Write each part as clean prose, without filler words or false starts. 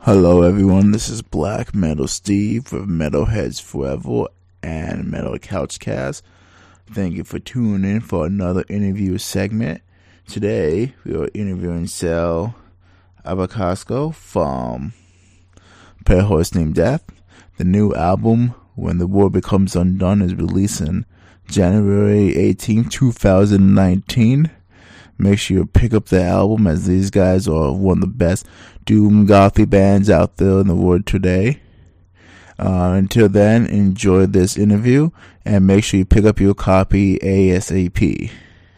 Hello everyone, this is Black Metal Steve of Metalheads Forever and Metal Couchcast. Thank you for tuning in for another interview segment. Today we are interviewing Sal Abacasco from Pale Horse Named Death. The new album, When the War Becomes Undone, is releasing January 18, 2019. Make sure you pick up the album, as these guys are one of the best doom gothy bands out there in the world today. Until then, enjoy this interview and make sure you pick up your copy ASAP.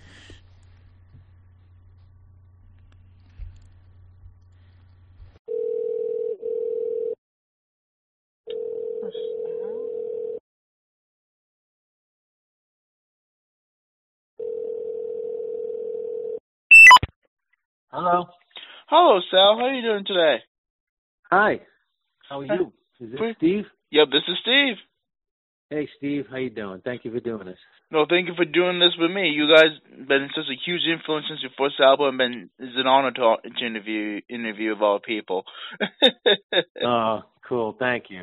Hello. Hello, Sal. How are you doing today? Hi. How are you? Is this Steve? Yep, this is Steve. Hey, Steve. How you doing? Thank you for doing this. No, thank you for doing this with me. You guys been such a huge influence since your first album, and it's an honor to interview of all people. Oh, cool. Thank you.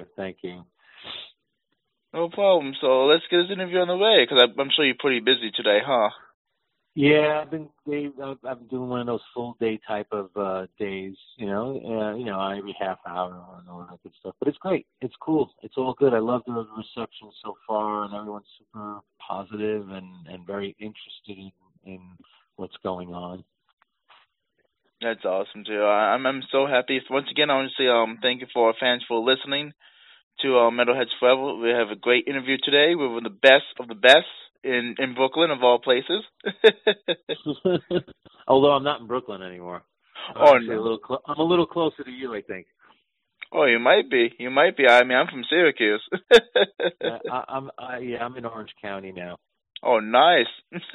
No problem. So let's get this interview on the way, because I'm sure you're pretty busy today, huh? Yeah, I've been doing one of those full day type of days. Every half hour and all that good stuff. But it's great. It's cool. It's all good. I love the reception so far, and everyone's super positive and very interested in what's going on. That's awesome too. I'm so happy. Once again, I want to say thank you for our fans for listening to Metalheads Forever. We have a great interview today. We're one of the best of the best in Brooklyn, of all places. Although I'm not in Brooklyn anymore. I'm a little closer to you, I think. Oh, you might be. I mean, I'm from Syracuse. I'm in Orange County now. Oh, nice.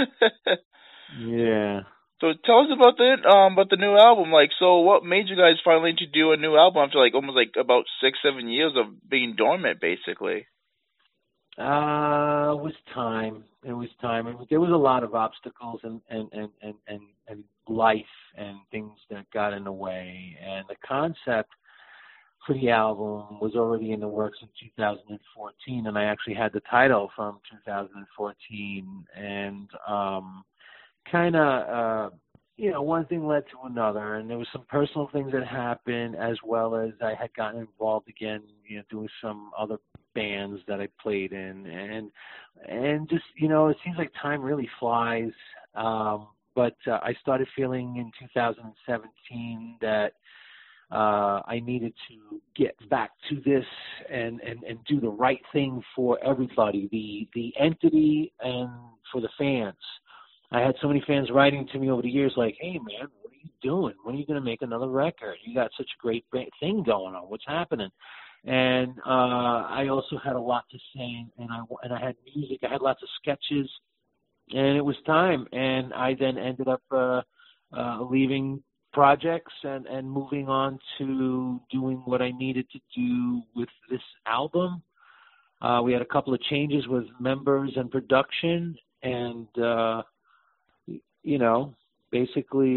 Yeah. So tell us about the new album. So what made you guys finally to do a new album after almost about 6-7 years of being dormant, basically? It was time. There was a lot of obstacles and life and things that got in the way. And the concept for the album was already in the works in 2014, and I actually had the title from 2014. And one thing led to another, and there was some personal things that happened, as well as I had gotten involved again, doing some other bands that I played in, and just, it seems like time really flies. But I started feeling in 2017 that I needed to get back to this and do the right thing for everybody, the entity, and for the fans. I had so many fans writing to me over the years like, hey, man, what are you doing? When are you going to make another record? You got such a great thing going on. What's happening? And I also had a lot to say, and I had music. I had lots of sketches, and it was time. And I then ended up leaving projects and moving on to doing what I needed to do with this album. We had a couple of changes with members and production, and basically,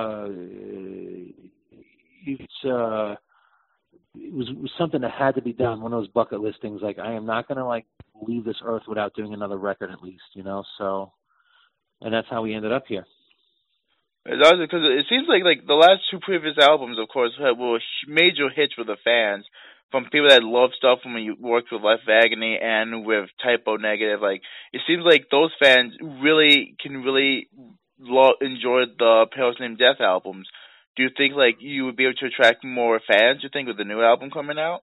it was something that had to be done. One of those bucket list things. I am not going to leave this earth without doing another record, at least. So, and that's how we ended up here. It's awesome because it seems like the last two previous albums, of course, were major hits with the fans. From people that love stuff from when you worked with Left Agony and with Typo Negative. It seems like those fans can enjoy the Pale Horse Named Death albums. Do you think you would be able to attract more fans, you think, with the new album coming out?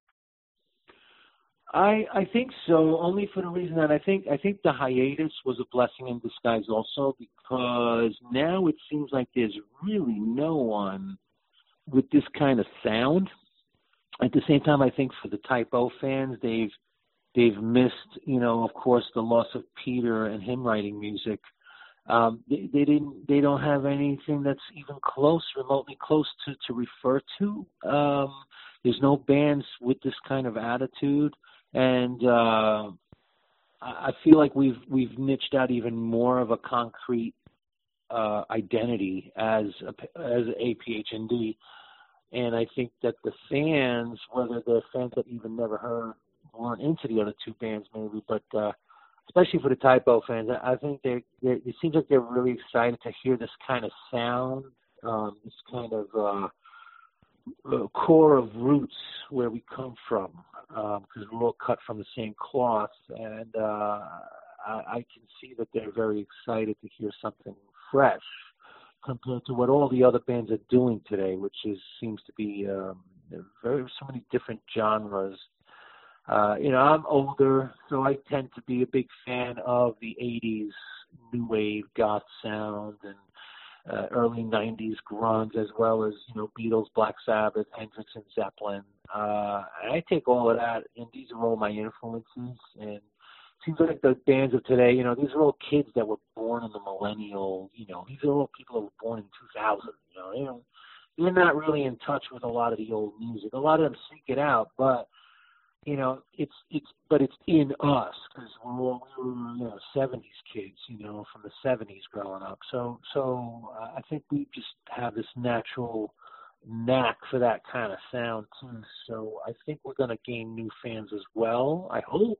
I think so, only for the reason that I think the hiatus was a blessing in disguise also, because now it seems like there's really no one with this kind of sound. At the same time, I think for the Typo fans, they've missed, of course, the loss of Peter and him writing music. They don't have anything that's even remotely close to refer to. There's no bands with this kind of attitude, and I feel like we've niched out even more of a concrete identity as APHND. And I think that the fans, whether they're fans that even never weren't into the other two bands maybe, but especially for the Type O fans, I think it seems like they're really excited to hear this kind of sound, this kind of core of roots where we come from, because we're all cut from the same cloth, and I can see that they're very excited to hear something fresh compared to what all the other bands are doing today, which seems to be so many different genres. I'm older, so I tend to be a big fan of the 80s new wave goth sound and early 90s grunge, as well as, Beatles, Black Sabbath, Hendrix, and Zeppelin. And I take all of that, and these are all my influences. And it seems like the bands of today, these are all kids that were born in the millennial, these are all people that were born in 2000, they're not really in touch with a lot of the old music. A lot of them seek it out, but it's in us, because we were 70s kids, from the 70s growing up. So I think we just have this natural knack for that kind of sound too. So I think we're going to gain new fans as well. I hope,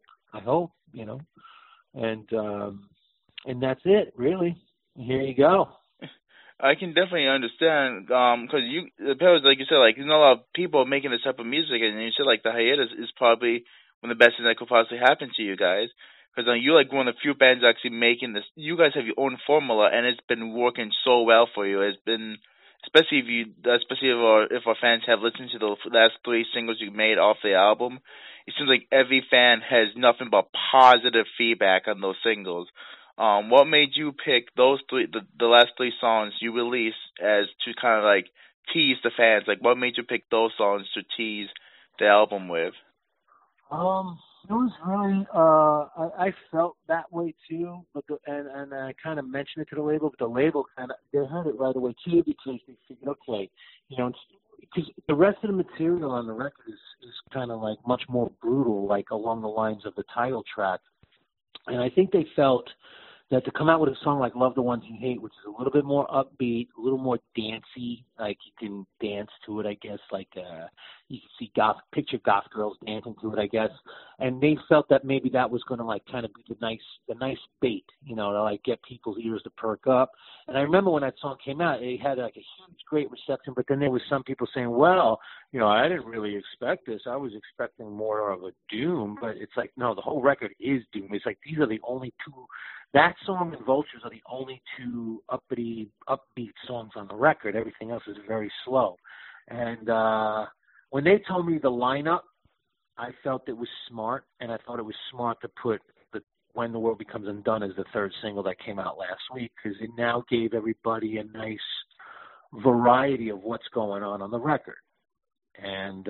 and that's it, really. Here you go. I can definitely understand, because like you said, like, there's not a lot of people making this type of music, and you said, like, the hiatus is probably one of the best things that could possibly happen to you guys, because you're, like, one of the few bands actually making this. You guys have your own formula, and it's been working so well for you. It's been, especially if our fans have listened to the last 3 singles you made off the album, it seems like every fan has nothing but positive feedback on those singles. What made you pick those 3, the last 3 songs you released, as to kind of like tease the fans? Like, what made you pick those songs to tease the album with? It was really, I felt that way too, but and I kind of mentioned it to the label, but the label they heard it right away too, because they figured, okay, because the rest of the material on the record is kind of like much more brutal, like along the lines of the title track, and I think they felt that to come out with a song like Love the Ones You Hate, which is a little bit more upbeat, a little more dancey, like you can dance to it, I guess, like you can see picture goth girls dancing to it, I guess, and they felt that maybe that was going to like kind of be the nice bait, to like get people's ears to perk up. And I remember when that song came out, it had like a huge, great reception, but then there was some people saying, well, I didn't really expect this. I was expecting more of a doom, but it's like, no, the whole record is doom. It's like these are the only two. That song and Vultures are the only 2 upbeat songs on the record. Everything else is very slow. And when they told me the lineup, I felt it was smart, and I thought it was smart to put When the World Becomes Undone as the 3rd single that came out last week, because it now gave everybody a nice variety of what's going on the record. And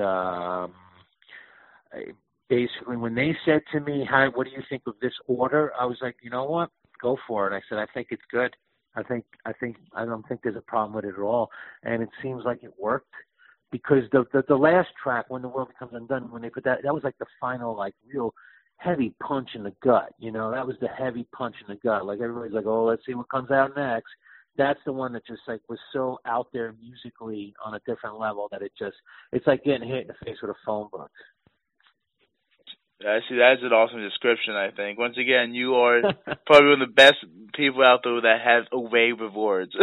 basically, when they said to me, "Hi, what do you think of this order?" I was like, you know what? Go for it. I said, I think it's good. I don't think there's a problem with it at all. And it seems like it worked, because the last track, When the World Becomes Undone, when they put that was like the final, like, real heavy punch in the gut. That was the heavy punch in the gut. Like, everybody's like, oh, let's see what comes out next. That's the one that just like was so out there musically on a different level that it's like getting hit in the face with a phone book. I see. That's an awesome description, I think. Once again, you are probably one of the best people out there that has a way with words.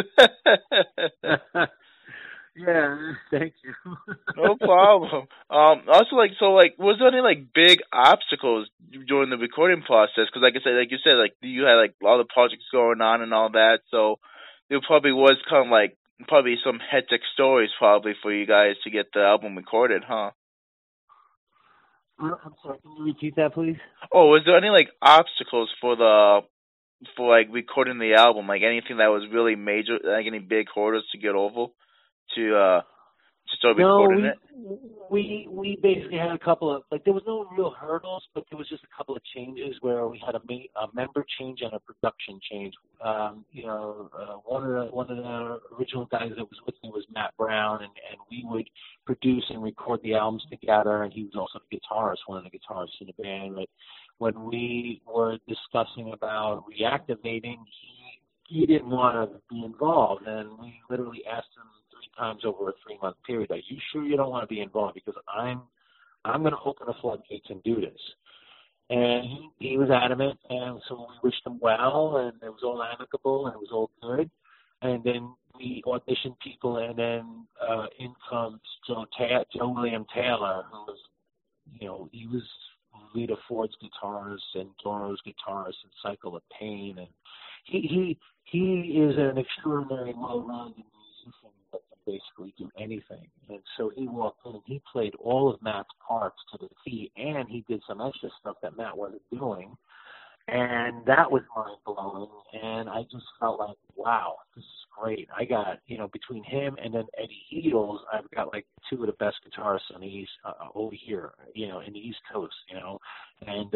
Yeah, thank you. No problem. Also, was there any, like, big obstacles during the recording process? Because, like you said, like, you had, like, all the projects going on and all that, so there probably was kind of, like, probably some hectic stories probably for you guys to get the album recorded, huh? I'm sorry, can you repeat that, please? Oh, was there any, like, obstacles for recording the album? Like, anything that was really major, like any big hurdles to get over to start recording it? We basically had a couple of, like, there was no real hurdles, but there was just a couple of changes where we had a member change and a production change. One of the original guys that was with me was Matt Brown, and we would produce and record the albums together, and he was also the guitarist, one of the guitarists in the band. But when we were discussing about reactivating, he didn't want to be involved, and we literally asked him 3 times over a 3-month period. Are you sure you don't want to be involved? Because I'm going to open the floodgates and do this. And he was adamant, and so we wished him well, and it was all amicable, and it was all good. And then we auditioned people, and then in comes Joe William Taylor, who was, he was Lita Ford's guitarist and Doro's guitarist and Cycle of Pain, and he is an extraordinary well-rounded musician that can basically do anything. And so he walked in and he played all of Matt's parts to the T, and he did some extra stuff that Matt wasn't doing. And that was mind-blowing, and I just felt like, wow, this is great. I got, between him and then Eddie Heels, I've got like two of the best guitarists on the East, over here, in the East Coast, And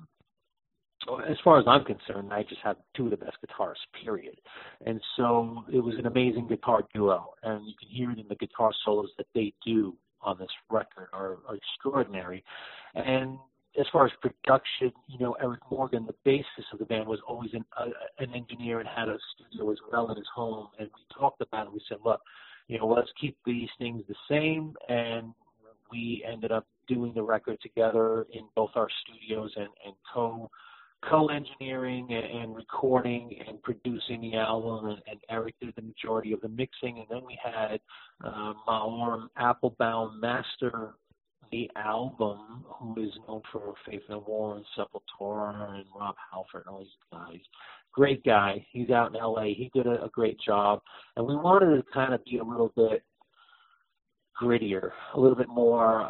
as far as I'm concerned, I just have two of the best guitarists, period. And so it was an amazing guitar duo, and you can hear it in the guitar solos that they do on this record are extraordinary. And as far as production, Eric Morgan, the bassist of the band, was always an engineer and had a studio as well in his home. And we talked about it. We said, look, let's keep these things the same. And we ended up doing the record together in both our studios and co-engineering and recording and producing the album. And Eric did the majority of the mixing. And then we had Maorum Applebaum master the album, who is known for Faith No More and Sepultura and Rob Halford and all these guys. Great guy. He's out in L.A. He did a great job. And we wanted to kind of be a little bit grittier, a little bit more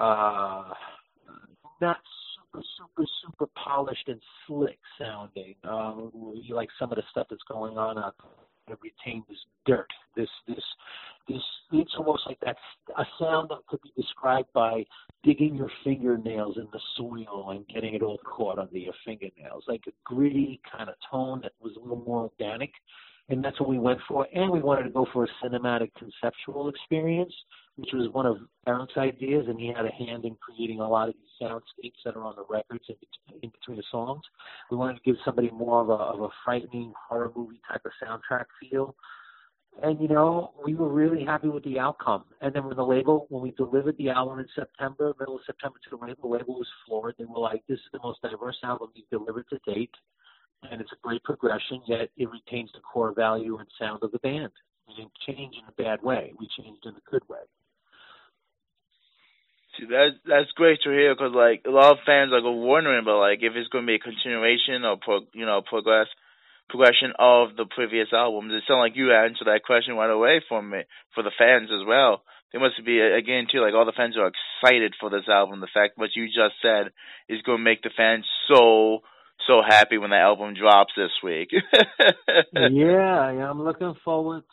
not super polished and slick sounding. You like some of the stuff that's going on out there, retain this dirt, this it's almost like that's a sound that could be described by digging your fingernails in the soil and getting it all caught under your fingernails, like a gritty kind of tone that was a little more organic. And that's what we went for. And we wanted to go for a cinematic conceptual experience, which was one of Eric's ideas, and he had a hand in creating a lot of these soundscapes that are on the records in between the songs. We wanted to give somebody more of a frightening horror movie type of soundtrack feel. And, we were really happy with the outcome. And then when we delivered the album in September, middle of September to the label was floored. They were like, this is the most diverse album you've delivered to date. And it's a great progression, yet it retains the core value and sound of the band. We didn't change in a bad way. We changed in a good way. See, that's great to hear, because like a lot of fans are wondering about like if it's going to be a continuation or progression of the previous albums. It sounds like you answered that question right away for me, for the fans as well. They must be, again, too, like all the fans are excited for this album. The fact what you just said is going to make the fans so happy when the album drops this week. Yeah, I'm looking forward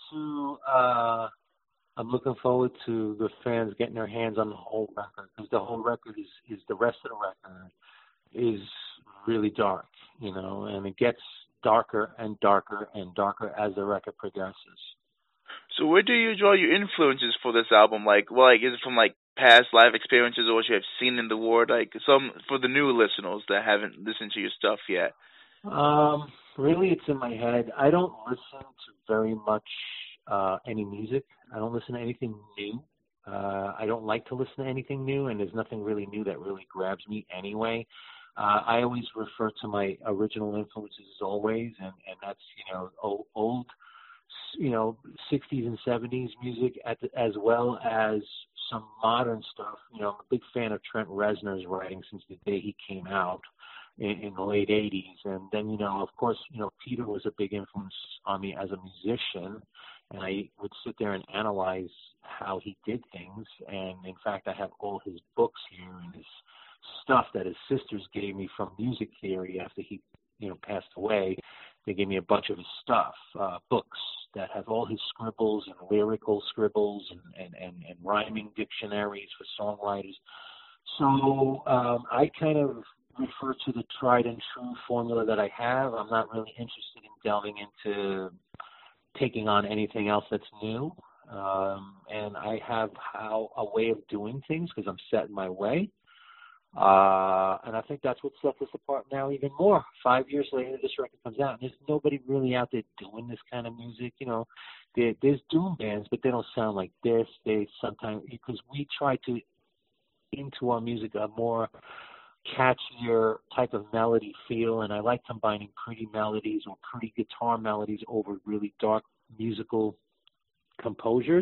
to the fans getting their hands on the whole record, because the whole record is the rest of the record is really dark, and it gets darker and darker and darker as the record progresses. So where do you draw your influences for this album? Is it from past live experiences or what you have seen in the world? Some for the new listeners that haven't listened to your stuff yet. Really, it's in my head. I don't listen to very much any music. I don't listen to anything new. I don't like to listen to anything new, and there's nothing really new that really grabs me anyway. I always refer to my original influences as always, and that's, old, 60s and 70s music as well as some modern stuff. I'm a big fan of Trent Reznor's writing since the day he came out in the late 80s. And then, of course, Peter was a big influence on me as a musician, and I would sit there and analyze how he did things. And in fact, I have all his books here and his stuff that his sisters gave me from music theory after he, passed away. They gave me a bunch of his stuff, books that have all his scribbles and lyrical scribbles and rhyming dictionaries for songwriters. So I kind of refer to the tried and true formula that I have. I'm not really interested in delving into taking on anything else that's new. And I have a way of doing things because I'm set in my way. And I think that's what sets us apart now even more. 5 years later, this record comes out, and there's nobody really out there doing this kind of music. There's doom bands, but they don't sound like this. They sometimes, because we try to into our music a more catchier type of melody feel, and I like combining pretty melodies or pretty guitar melodies over really dark musical compositions,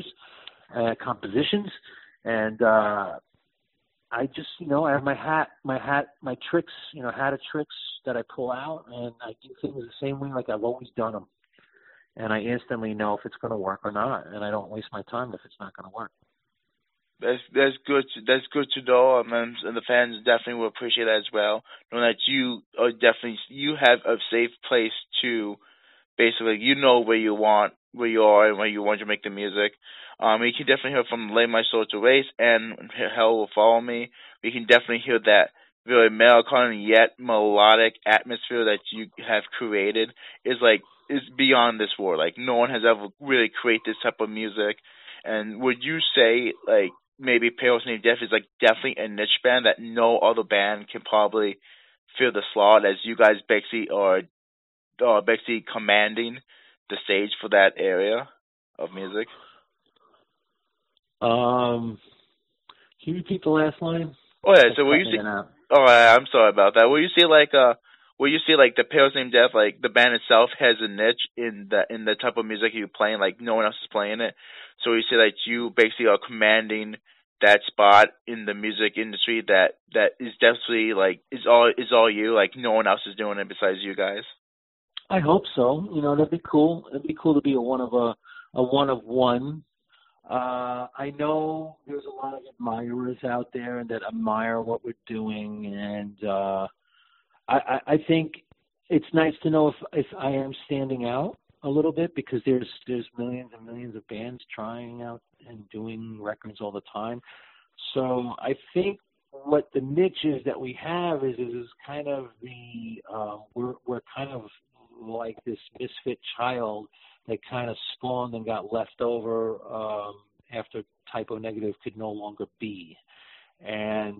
and I just, I have my tricks, hat of tricks that I pull out, and I do things the same way like I've always done them, and I instantly know if it's going to work or not, and I don't waste my time if it's not going to work. That's good. That's good to know, and the fans definitely will appreciate that as well. Knowing that you have a safe place to, basically, where you are and where you want to make the music. You can definitely hear from Lay My Soul to Waste and Hell Will Follow Me. You can definitely hear that really melancholy yet melodic atmosphere that you have created is beyond this world. Like, no one has ever really created this type of music. And would you say, like, maybe Pale Name Death is definitely a niche band that no other band can probably fill the slot, as you guys basically are commanding the stage for that area of music? Can you repeat the last line? Oh yeah, so will you see? Oh, I'm sorry about that. Will you see the Pale Name Death, like the band itself has a niche in the type of music you're playing, like no one else is playing it. So you say that you basically are commanding that spot in the music industry that is definitely is all you, like no one else is doing it besides you guys. I hope so. That'd be cool. It'd be cool to be a one of one. I know there's a lot of admirers out there that admire what we're doing, and I think it's nice to know if I am standing out a little bit, because there's millions and millions of bands trying out and doing records all the time. So I think what the niche is that we have is kind of we're kind of like this misfit child that kind of spawned and got left over after Type O Negative could no longer be. And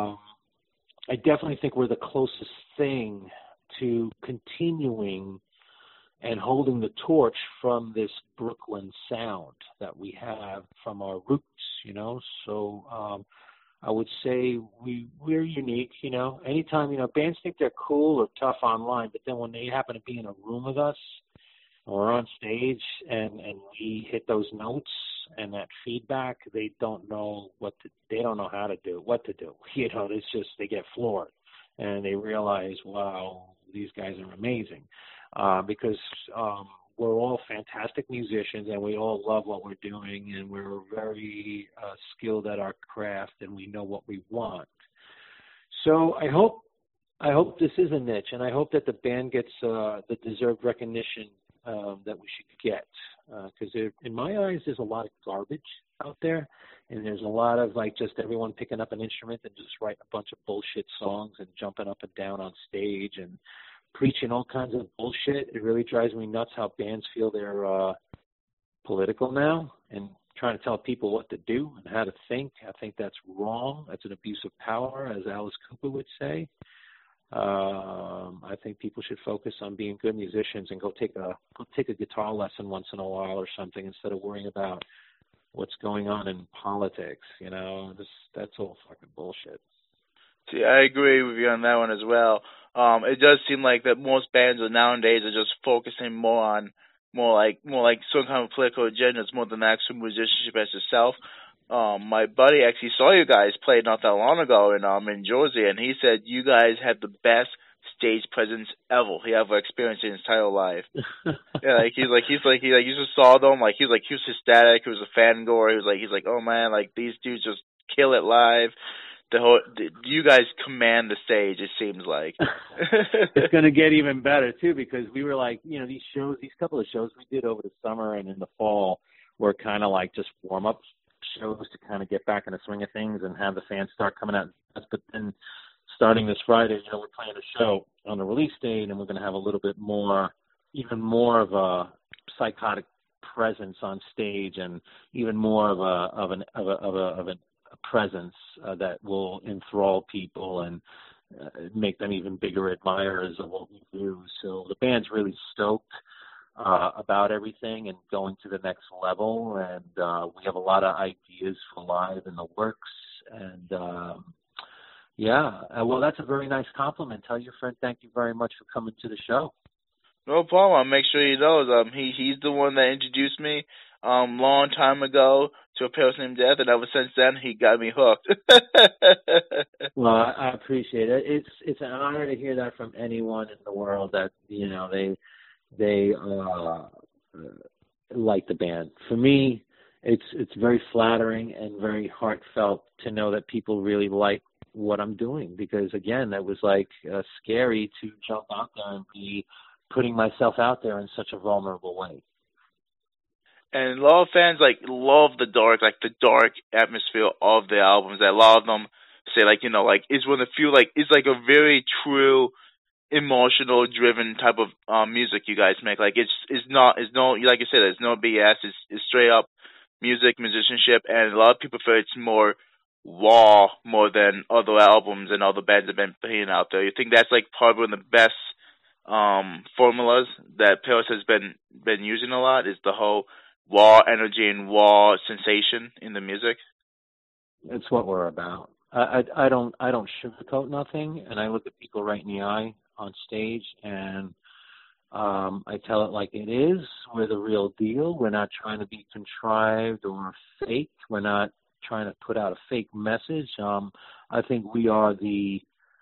I definitely think we're the closest thing to continuing and holding the torch from this Brooklyn sound that we have from our roots, So I would say we're unique, Anytime, bands think they're cool or tough online, but then when they happen to be in a room with us or on stage and we hit those notes and that feedback, they don't know what to do. It's just they get floored and they realize, wow, these guys are amazing. Because we're all fantastic musicians and we all love what we're doing, and we're very skilled at our craft, and we know what we want. So I hope this is a niche, and I hope that the band gets the deserved recognition that we should get. Because in my eyes, there's a lot of garbage out there, and there's a lot of just everyone picking up an instrument and just writing a bunch of bullshit songs and jumping up and down on stage and preaching all kinds of bullshit. It really drives me nuts how bands feel they're political now and trying to tell people what to do and how to think. I think that's wrong. That's an abuse of power, as Alice Cooper would say. I think people should focus on being good musicians and go take a guitar lesson once in a while or something, instead of worrying about what's going on in politics. That's all fucking bullshit. See, I agree with you on that one as well. It does seem like that most bands nowadays are just focusing more like some kind of political agendas more than actual musicianship as itself. My buddy actually saw you guys play not that long ago in Jersey, and he said you guys had the best stage presence ever he ever experienced in his entire life. Yeah, he just saw them, he was ecstatic. He was a fangoer. He's like, oh man, these dudes just kill it live. You guys command the stage, it seems like. It's going to get even better too, because we were these couple of shows we did over the summer and in the fall were kind of just warm up shows to kind of get back in the swing of things and have the fans start coming out. But then starting this Friday, we're playing a show on the release date, and we're going to have a little bit more, even more of a psychotic presence on stage, and even more of presence that will enthrall people and make them even bigger admirers of what we do. So the band's really stoked about everything and going to the next level. And we have a lot of ideas for live in the works. And well, that's a very nice compliment. Tell your friend thank you very much for coming to the show. No problem. I'll make sure he knows. He's the one that introduced me long time ago to A Pale Named Death, and ever since then he got me hooked. Well, I appreciate it. It's an honor to hear that from anyone in the world that they like the band. For me, it's very flattering and very heartfelt to know that people really like what I'm doing, because again, that was like scary to jump out there and be putting myself out there in such a vulnerable way. And a lot of fans love the dark atmosphere of the albums. A lot of them say it's when they feel like it's like a very true emotional driven type of music you guys make. Like it's no, like you said, there's no BS. It's straight up musicianship, and a lot of people feel it's more raw more than other albums and other bands have been putting out there. You think that's like probably one of the best formulas that Paris has been using a lot, is the whole raw energy and raw sensation in the music? It's what we're about. I don't sugarcoat nothing, and I look at people right in the eye on stage, and I tell it like it is. We're the real deal. We're not trying to be contrived or fake. We're not trying to put out a fake message. I think we are the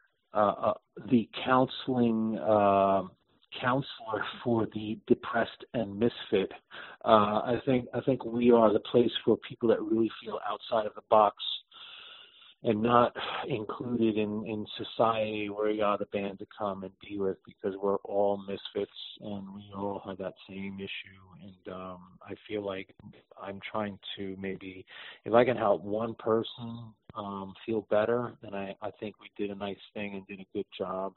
counseling counselor for the depressed and misfit. I think we are the place for people that really feel outside of the box and not included in society, where you are the band to come and be with, because we're all misfits and we all have that same issue. And I feel like I'm trying to, maybe if I can help one person feel better, then I think we did a nice thing and did a good job.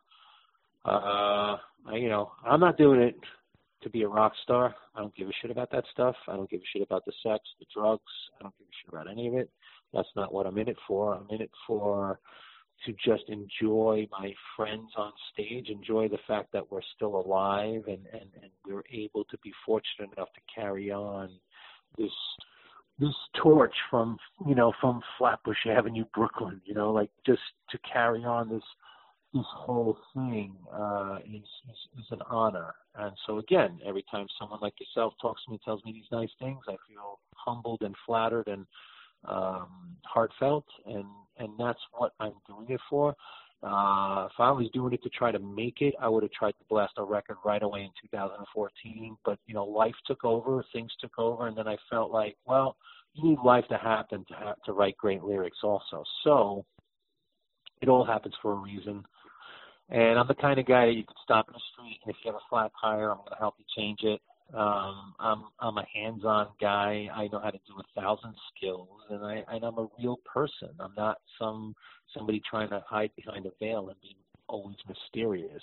I'm not doing it to be a rock star. I don't give a shit about that stuff. I don't give a shit about the sex, the drugs. I don't give a shit about any of it. That's not what I'm in it for. I'm in it to just enjoy my friends on stage, enjoy the fact that we're still alive and we're able to be fortunate enough to carry on this torch from Flatbush Avenue, Brooklyn, just to carry on this whole thing is an honor. And so again, every time someone like yourself talks to me, tells me these nice things, I feel humbled and flattered and heartfelt, and that's what I'm doing it for. If I was doing it to try to make it, I would have tried to blast a record right away in 2014. But life took over, things took over, and then I felt like, well, you need life to happen to write great lyrics also. So it all happens for a reason. And I'm the kind of guy that you can stop in the street, and if you have a flat tire, I'm going to help you change it. I'm a hands-on guy. I know how to do 1,000 skills, and I'm a real person. I'm not somebody trying to hide behind a veil and be always mysterious.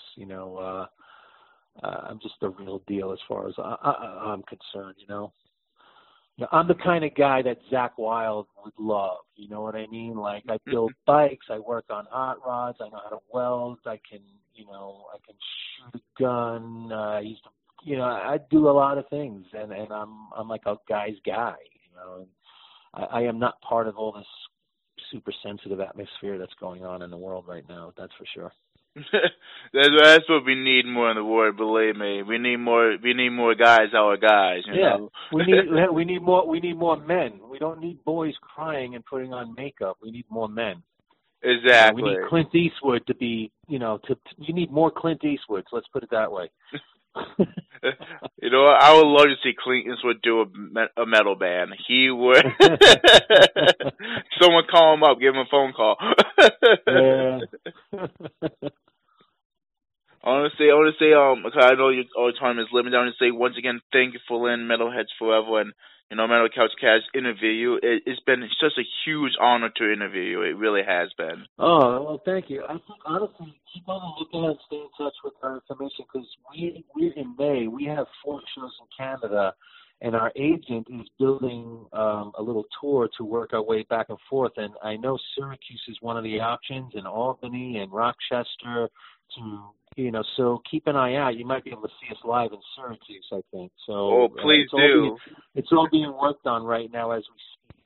I'm just the real deal as far as I'm concerned. I'm the kind of guy that Zakk Wylde would love. You know what I mean? Like, I build bikes, I work on hot rods, I know how to weld, I can shoot a gun. I do a lot of things, and I'm like a guy's guy. And I am not part of all this super sensitive atmosphere that's going on in the world right now. That's for sure. That's what we need more in the world. Believe me, we need more guys. Our guys. You know? we need more men. We don't need boys crying and putting on makeup. We need more men. Exactly. We need Clint Eastwood to be. You need more Clint Eastwoods. Let's put it that way. I would love to see Clint Eastwood do a metal band. He would. Someone call him up, give him a phone call. I want to say, because I know all the time is limited. I want to say once again, thank you for letting Metalheads Forever and Metal Couch Cast interview you. It's been such a huge honor to interview you. It really has been. Oh, well, thank you. I think honestly, keep on the lookout and stay in touch with our information, because we're in May. We have 4 shows in Canada, and our agent is building a little tour to work our way back and forth. And I know Syracuse is one of the options, and Albany and Rochester. So keep an eye out. You might be able to see us live in Syracuse, I think. So oh, please do. It's all being worked on right now as we speak.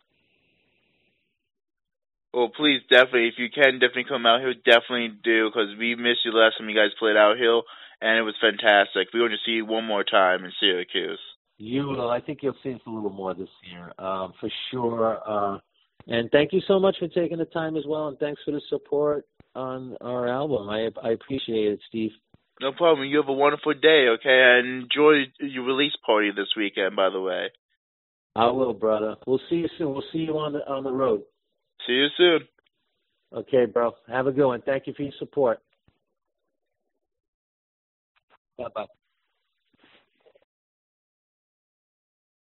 Well, please, definitely, if you can, definitely come out here. Definitely do, because we missed you last time you guys played out here, and it was fantastic. We want to see you one more time in Syracuse. You will. I think you'll see us a little more this year, for sure. And thank you so much for taking the time as well, and thanks for the support on our album. I appreciate it, Steve. No problem. You have a wonderful day, okay? And enjoy your release party this weekend, by the way. I will, brother. We'll see you soon. We'll see you on the road. See you soon. Okay, bro. Have a good one. Thank you for your support. Bye-bye.